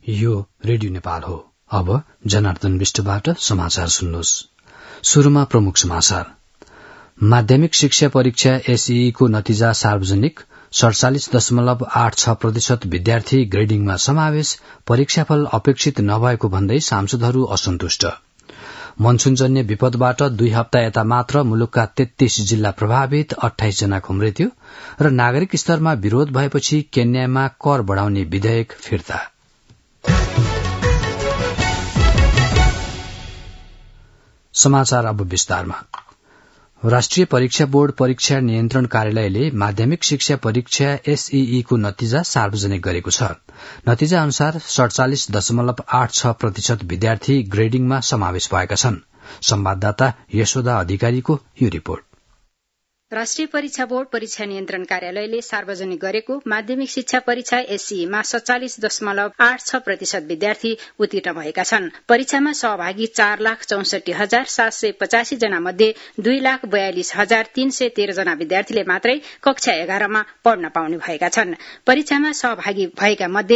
यो रेडियो नेपाल हो। अब जनार्दन विष्टबाट समाचार सुन्नुहोस्। शुरूमा प्रमुख समाचार। माध्यमिक शिक्षा परीक्षा एसईई को नतिजा सार्वजनिक। 47.86% विद्यार्थी ग्रेडिङमा समावेश। परीक्षाफल अपेक्षित नभएको भन्दै सांसदहरू असन्तुष्ट। मनसूनजन्य विपदबाट 2 हप्ता यता मात्र मुलुकका 33 जिल्ला प्रभावित, 28 जनाको मृत्यु र नागरिक स्तरमा विरोध भएपछि केन्यामा कर बढ़ाउने विधेयक फिर्ता। समाचार अब विस्तारमा। राष्ट्रिय परीक्षा बोर्ड परीक्षा नियन्त्रण कार्यालयले माध्यमिक शिक्षा परीक्षा एसईई को नतिजा सार्वजनिक गरेको छ। नतिजा अनुसार 47.86% विद्यार्थी ग्रेडिङमा समावेश भएका छन्। संवाददाता यशोदा अधिकारीको यो रिपोर्ट। राष्ट्रिय परीक्षा बोर्ड परीक्षा नियन्त्रण कार्यालयले सार्वजनिक गरेको माध्यमिक शिक्षा परीक्षा एसईईमा 47.86% विद्यार्थी उत्तीर्ण भएका छन्। परीक्षामा सहभागी 4,64,785 जना मध्ये 2,42,313 जना विद्यार्थीले मात्रै कक्षा 11 मा पढ्न पाउने भएका छन्। परीक्षामा सहभागी भएका मध्ये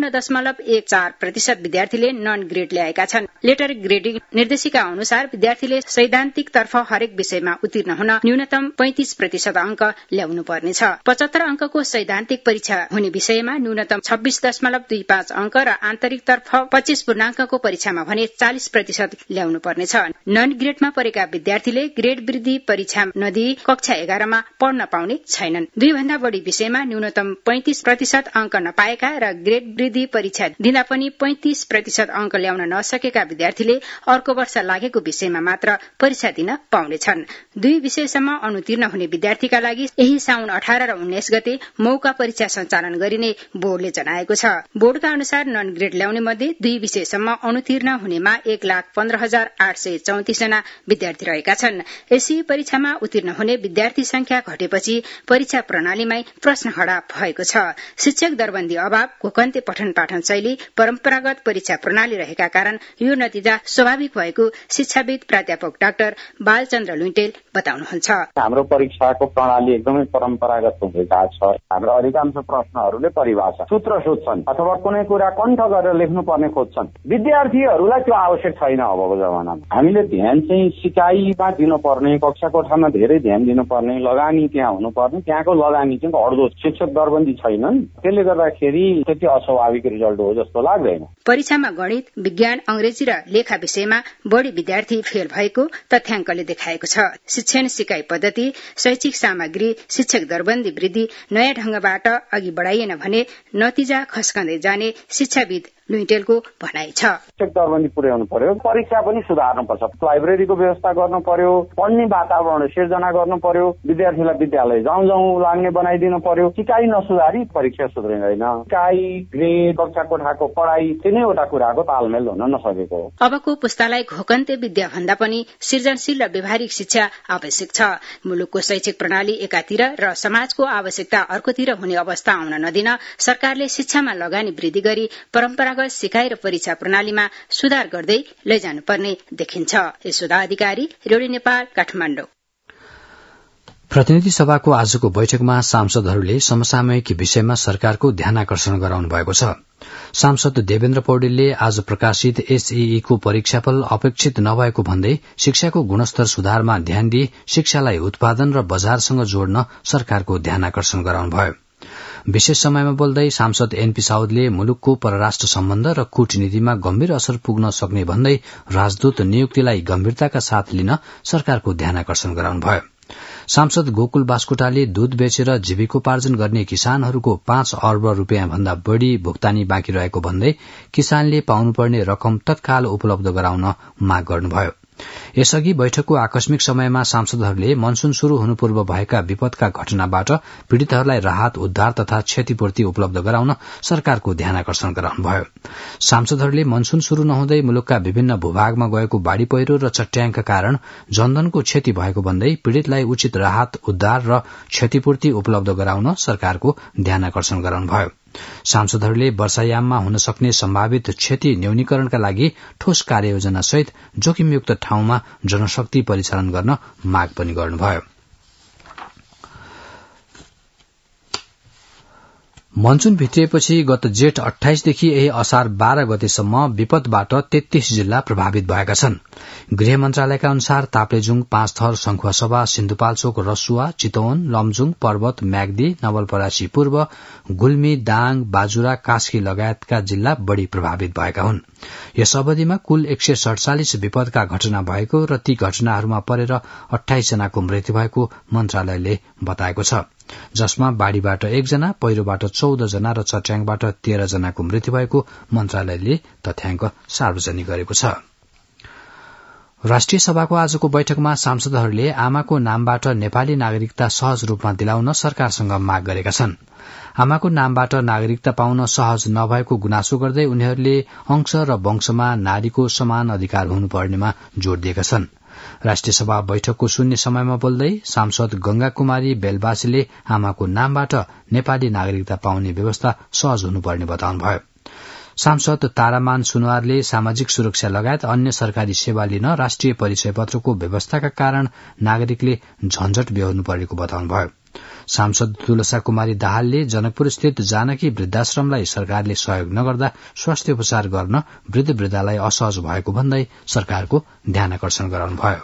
52.14% विद्यार्थीले नन ग्रेड ल्याएका छन्। लेटर ग्रेडिङ निर्देशिका अनुसार विद्यार्थीले सैद्धान्तिक तर्फ हरेक विषयमा उत्तीर्ण हुन न्यूनतम 35% अंक ल्याउनु पर्नेछ। 75 अंकको सैद्धान्तिक परीक्षा हुने विषयमा न्यूनतम 26.25 अंक र आन्तरिक तर्फ 25 पूर्णांकको परीक्षामा भने 40% ल्याउनु पर्नेछ। नन ग्रेडमा परेका विद्यार्थीले ग्रेड वृद्धि परीक्षा नदिई कक्षा 11 मा पढ्न पाउने छैनन्। 2 भन्दा बढ़ी विषयमा न्यूनतम 35% अंक नपाएका र ग्रेड वृद्धि परीक्षा दिँदा पनि 35% अंक ल्याउन नसकेका विद्यार्थीले अर्को वर्ष लागेको विषयमा मात्र परीक्षा दिन पाउनेछन्। 2 विषयसम्म अनुतीर्ण हुने विद्यार्थीका लागि यही साउन 18 र 19 गते मौका परीक्षा सञ्चालन गरिने बोर्डले जनाएको छ। बोर्डका अनुसार नन ग्रेड ल्याउने मध्ये 2 विषयसम्म अनुतीर्ण हुनेमा 1,15,834 जना विद्यार्थी रहेका छन्। एसई परीक्षामा उत्तीर्ण हुने विद्यार्थी संख्या घटेपछि परीक्षा प्रणालीमै प्रश्न खड़ा भएको छ। शिक्षक दरबन्दी अभाव, घोकन्ते पठन पाठन शैली, परम्परागत परीक्षा प्रणाली रहेका कारण यो नतिजा स्वाभाविक भएको शिक्षाविद प्राध्यापक डाक्टर बालचन्द्र लुइटेल बताउनुहुन्छ। हाम्रो परीक्षाको प्रणाली एकदमै परम्परागत हुँदै गएको छ। हाम्रो अधिकांश प्रश्नहरूले परिभाषा सूत्र सोध्छन् अथवा कुनै कुरा कण्ठ गरेर लेख्नु पर्ने खोज्छन्। विद्यार्थीहरूलाई त्यो आवश्यक छैन। अबको जमानामा हामीले ध्यान चाहिँ सिकाइमा दिनुपर्ने, कक्षा कोठामा धेरै ध्यान दिनुपर्ने, लगानी त्यहाँ हुनुपर्ने, त्यहाँको लगानी चाहिँ हट्दो। शिक्षक दरबन्दी छैनन्, त्यसले गर्दाखेरि त्यति अस्वाभाविक रिजल्ट हो जस्तो लाग्दैन। परीक्षामा गणित, विज्ञान, अंग्रेजी र लेखा विषयमा बढ़ी विद्यार्थी फेल भएको तथ्याङ्कले देखाएको छ। शिक्षण सिकाइ पद्धति, शैक्षिक सामग्री, शिक्षक दरबन्दी वृद्धि नयाँ ढंगबाट अघि बढ़ाइएन भने नतिजा खस्कँदै जाने शिक्षाविद लुइटेलको भनाइ छ। शिक्षक दरबन्दी पुर्याउनु पर्यो, परीक्षा पनि सुधार्नु पर्छ, लाइब्रेरीको व्यवस्था गर्नु पर्यो, पढ्ने वातावरण सिर्जना गर्नु पर्यो, विद्यार्थीलाई विद्यालय जाउँ लाग्ने बनाइदिनु पर्यो। सिकाइ नसुधारी परीक्षा सुध्रिँदैन। सिकाइ, ग्रेड, कक्षा कोठाको पढ़ाई तिनैवटा कुराको तालमेल हुन नसकेको हो। अबको पुस्तालाई घोकन्ते विद्या भन्दा पनि सृजनशील र व्यवहारिक शिक्षा आवश्यक छ। मुलुकको शैक्षिक प्रणाली एकातिर र समाजको आवश्यकता अर्कोतिर हुने अवस्था आउन नदिन सरकारले शिक्षामा लगानी वृद्धि गरी परम्परागत सिकाइ र परीक्षा प्रणालीमा सुधार गर्दै लैजानुपर्ने देखिन्छ। यशोदा अधिकारी, रेडियो नेपाल, काठमाडौँ। प्रतिनिधि सभाको आजको बैठकमा सांसदहरूले समसामयिक विषयमा सरकारको ध्यानाकर्षण गराउनु भएको छ। सांसद देवेन्द्र पौडेलले आज प्रकाशित एसईई को परीक्षाफल अपेक्षित नभएको भन्दै शिक्षाको गुणस्तर सुधारमा ध्यान दिई शिक्षालाई उत्पादन र बजारसँग जोड्न सरकारको ध्यानाकर्षण गराउनुभयो। विशेष समयमा बोल्दै सांसद एनपी साउदले मुलुकको परराष्ट्र सम्बन्ध र कूटनीतिमा गम्भीर असर पुग्न सक्ने भन्दै राजदूत नियुक्तिलाई गम्भीरताका साथ लिन सरकारको ध्यानाकर्षण गराउनुभयो। सांसद गोकुल बास्कोटाले दूध बेचेर जीविकोपार्जन गर्ने किसानहरूको 5 अर्ब रूपियाँ भन्दा बढ़ी भुक्तानी बाँकी रहेको भन्दै किसानले पाउनुपर्ने रकम तत्काल उपलब्ध गराउन माग गर्नुभयो। यसअघि बैठकको आकस्मिक समयमा सांसदहरूले मनसून शुरू हुनु पूर्व भएका विपदका घटनाबाट पीड़ितहरूलाई राहत, उद्धार तथा क्षतिपूर्ति उपलब्ध गराउन सरकारको ध्यानाकर्षण गराउनुभयो। सांसदहरूले मनसून शुरू नहुँदै मुलुकका विभिन्न भूभागमा गएको बाढ़ी पहिरो र चट्याङका कारण जनधनको क्षति भएको भन्दै पीड़ितलाई उचित राहत, उद्धार र क्षतिपूर्ति उपलब्ध गराउन सरकारको ध्यानाकर्षण गराउनुभयो। सांसदहरूले वर्षायाममा हुन सक्ने सम्भावित क्षति न्यूनीकरणका लागि ठोस कार्ययोजना सहित जोखिमयुक्त ठाउँमा जनशक्ति परिचालन गर्न माग पनि गर्नुभयो। मनसून भित्रिएपछि गत जेठ 28 देखि यही असार 12 गतेसम्म विपदबाट 33 जिल्ला प्रभावित भएका छन्। गृह मन्त्रालयका अनुसार ताप्लेजुङ, पाँचथर, संखुवासभा, सिन्धुपाल्चोक, रसुवा, चितवन, लमजुङ, पर्वत, म्याग्दी, नवलपरासी पूर्व, गुल्मी, दाङ, बाजुरा, कास्की लगायतका जिल्ला बढ़ी प्रभावित भएका हुन्। यस अवधिमा कुल 147 विपदका घटना भएको र ती घटनाहरूमा परेर 28 जनाको मृत्यु भएको मन्त्रालयले बताएको छ, जसमा बाढ़ीबाट 1 जना, पहिरोबाट 14 जना र चट्याङबाट 13 जनाको मृत्यु भएको मन्त्रालयले तथ्याङ्क सार्वजनिक गरेको छ। राष्ट्रिय सभाको आजको बैठकमा सांसदहरूले आमाको नामबाट नेपाली नागरिकता सहज रूपमा दिलाउन सरकारसँग माग गरेका छन्। आमाको नामबाट नागरिकता पाउन सहज नभएको गुनासो गर्दै उनीहरूले अंश र वंशमा नारीको समान अधिकार हुनुपर्नेमा जोड़ दिएका छन्। राष्ट्रिय सभा बैठकको शून्य समयमा बोल्दै सांसद गंगा कुमारी बेलबासीले आमाको नामबाट नेपाली नागरिकता पाउने व्यवस्था सहज हुनुपर्ने बताउनुभयो। सांसद तारामान सुनवारले सामाजिक सुरक्षा लगायत अन्य सरकारी सेवा लिन राष्ट्रिय परिचय पत्रको व्यवस्थाका कारण नागरिकले झन्झट बेहोर्नु परेको बताउनुभयो। सांसद तुलसा कुमारी दाहालले जनकपुर स्थित जानकी वृद्धाश्रमलाई सरकारले सहयोग नगर्दा स्वास्थ्य उपचार गर्न वृद्ध वृद्धालाई असहज भएको भन्दै सरकारको ध्यानकर्षण गराउनुभयो।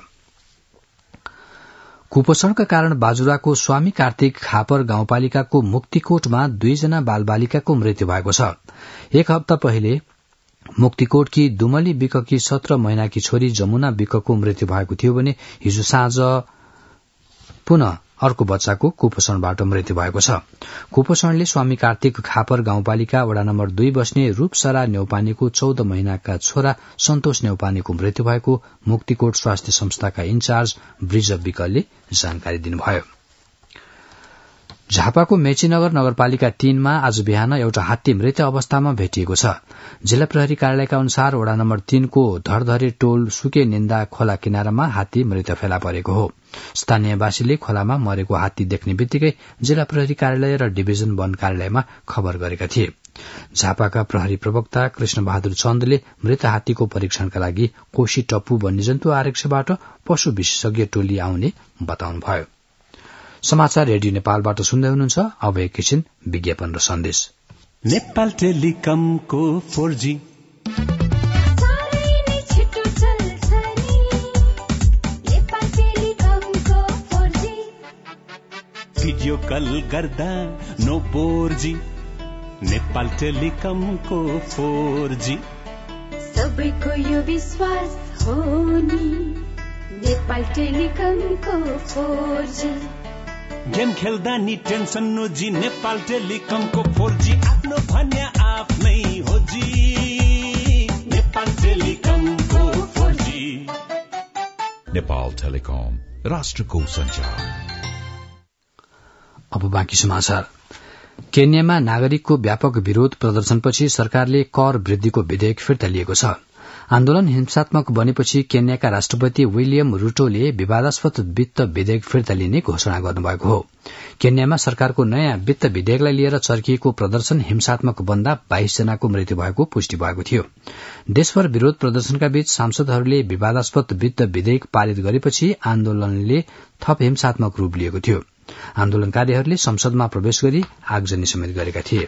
कुपोषणका कारण बाजुराको स्वामी कार्तिक खापर गाउँपालिकाको मुक्तिकोटमा 2 जना बालबालिकाको मृत्यु भएको छ। 1 हप्ता पहिले मुक्तिकोटकी दुमली विककी 17 महिनाकी छोरी जमुना विकको मृत्यु भएको थियो भने हिजो साँझ पुनः अर्को बच्चाको कुपोषणबाट मृत्यु भएको छ। कुपोषणले स्वामी कार्तिक खापर गाउँपालिका वडा नम्बर 2 बस्ने रूपसरा नेउपानेको 14 महिनाका छोरा सन्तोष नेउपानेको मृत्यु भएको मुक्तिकोट स्वास्थ्य संस्थाका इन्चार्ज ब्रिज विकलले जानकारी दिनुभयो। झापाको मेचीनगर नगरपालिका 3 मा आज बिहान एउटा हात्ती मृत अवस्थामा भेटिएको छ। जिल्ला प्रहरी कार्यालयका अनुसार वडा नम्बर 3 को धरधरे टोल सुके निन्दा खोला किनारामा हात्ती मृत फेला परेको हो। स्थानीयवासीले खोलामा मरेको हात्ती देख्ने बित्तिकै जिल्ला प्रहरी कार्यालय र डिभिजन वन कार्यालयमा खबर गरेका थिए। झापाका प्रहरी प्रवक्ता कृष्ण बहादुर चन्दले मृत हात्तीको परीक्षणका लागि कोशी टप्पु वन्यजन्तु आरक्षबाट पशु विशेषज्ञ टोली आउने बताउनुभयो। समाचार रेडियो नेपालबाट सुन्दै हुनुहुन्छ। अब एकैछिन विज्ञापन र सन्देश। नेपाल टेलिकमको 4G भिडियो कल गर्दा नो बोर्जी। नेपाल टेलिकमको 4G सबैको यो विश्वास हो नि। नेपाल टेलिकमको 4G गेम खेल्दा नि टेन्सन नोजी। नेपाल टेलिकमको 4G आफ्नो भन्या आफ्नै हो जी। नेपाल टेलिकमको 4G। नेपाल टेलिकम राष्ट्रको सञ्चार। अब बाँकी समाचार। केन्यामा नागरिकको व्यापक विरोध प्रदर्शनपछि सरकारले कर वृद्धिको विधेयक फिर्ता लिएको छ। आन्दोलन हिंसात्मक बनेपछि केन्याका राष्ट्रपति विलियम रुटोले विवादास्पद वित्त विधेयक फिर्ता लिने घोषणा गर्नुभएको हो। केन्यामा सरकारको नयाँ वित्त विधेयकलाई लिएर चर्किएको प्रदर्शन हिंसात्मक बन्दा 22 जनाको मृत्यु भएको पुष्टि भएको थियो। देशभर विरोध प्रदर्शनका बीच सांसदहरूले विवादास्पद वित्त विधेयक पारित गरेपछि आन्दोलनले थप हिंसात्मक रूप लिएको थियो। आन्दोलनकारीहरूले संसदमा प्रवेश गरी आगजनी समेत गरेका थिए।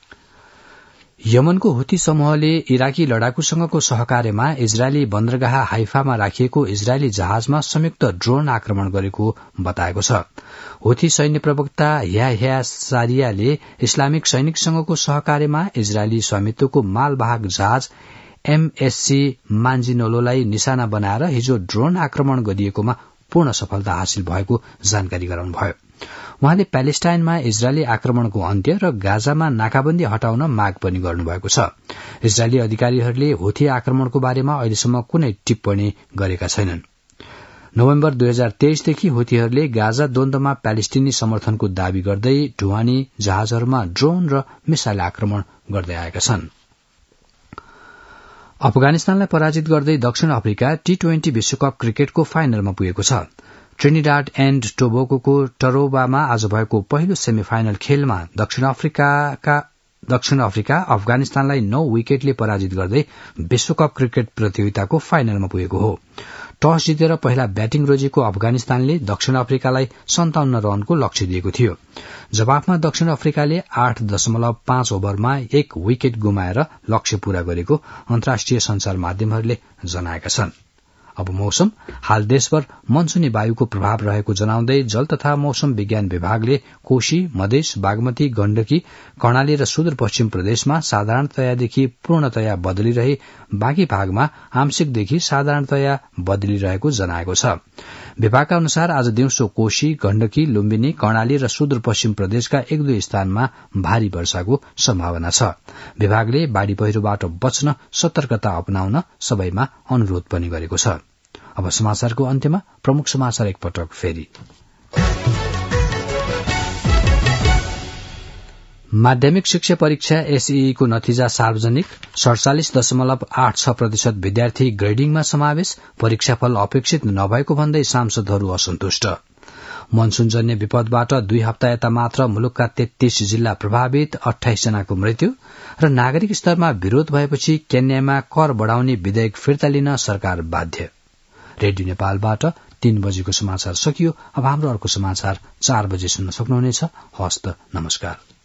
यमनको हुती समूहले इराकी लडाकुसँगको सहकार्यमा इजरायली बन्दरगाह हाइफामा राखिएको इजरायली जहाजमा संयुक्त ड्रोन आक्रमण गरेको बताएको छ। हुती सैन्य प्रवक्ता याह्या सारियाले इस्लामिक सैनिकसँगको सहकार्यमा इजरायली स्वामित्वको मालवाहक जहाज MSC मान्जिनोलोलाई निशाना बनाएर हिजो ड्रोन आक्रमण गरिएकोमा पूर्ण सफलता हासिल भएको जानकारी गराउनुभयो। उहाँले प्यालेस्टाइनमा इजरायली आक्रमणको अन्त्य र गाजामा नाकाबन्दी हटाउन माग पनि गर्नुभएको छ। इजरायली अधिकारीहरूले हुथी आक्रमणको बारेमा अहिलेसम्म कुनै टिप्पणी गरेका छैनन्। नोभेम्बर 2023 देखि हुथीहरूले गाजा द्वन्द्वमा प्यालेस्टिनी समर्थनको दावी गर्दै ढुवानी जहाजहरूमा ड्रोन र मिसाइल आक्रमण गर्दै आएका छन्। अफगानिस्तानलाई पराजित गर्दै दक्षिण अफ्रिका T20 विश्वकप क्रिकेटको फाइनलमा पुगेको छ। ट्रिनिडाड एण्ड टोबोगोको टरोबामा आज भएको पहिलो सेमिफाइनल खेलमा दक्षिण अफ्रिका अफगानिस्तानलाई 9 विकेटले पराजित गर्दै विश्वकप क्रिकेट प्रतियोगिताको फाइनलमा पुगेको हो। टस जितेर पहिला ब्याटिङ रोजेको अफगानिस्तानले दक्षिण अफ्रिकालाई 57 रनको लक्ष्य दिएको थियो। जवाफमा दक्षिण अफ्रिकाले 8.5 ओभरमा 1 विकेट गुमाएर लक्ष्य पूरा गरेको अन्तर्राष्ट्रिय संचार माध्यमहरूले जनाएका छन्। अब मौसम। हाल देशभर मनसुनी वायुको प्रभाव रहेको जनाउँदै जल तथा मौसम विज्ञान विभागले कोशी, मधेस, बागमती, गण्डकी, कर्णाली र सुदूरपश्चिम प्रदेशमा साधारणतयादेखि पूर्णतया बदली रहे बाँकी भागमा आंशिकदेखि साधारणतया बदली रहेको जनाएको छ। विभागका अनुसार आज दिउँसो कोशी, गण्डकी, लुम्बिनी, कर्णाली र सुदूरपश्चिम प्रदेशका 1-2 स्थानमा भारी वर्षाको सम्भावना छ। विभागले बाढ़ी पहिरोबाट बच्न सतर्कता अपनाउन सबैमा अनुरोध पनि गरेको छ। अब समाचारको अन्त्यमा प्रमुख समाचार एकपटक फेरि। माध्यमिक शिक्षा परीक्षा एसईई को नतिजा सार्वजनिक। 47.86% विद्यार्थी ग्रेडिङमा समावेश। परीक्षाफल अपेक्षित नभएको भन्दै सांसदहरू असन्तुष्ट। मनसूनजन्य विपदबाट 2 हप्ता यता मात्र मुलुकका 33 जिल्ला प्रभावित, 28 जनाको मृत्यु र नागरिक स्तरमा विरोध भएपछि केन्यामा कर बढ़ाउने विधेयक फिर्ता लिन सरकार बाध्य। रेडियो नेपालबाट 3 बजेको समाचार सकियो। अब हाम्रो अर्को समाचार 4 बजे सुन्न सक्नुहुनेछ। हस्त नमस्कार।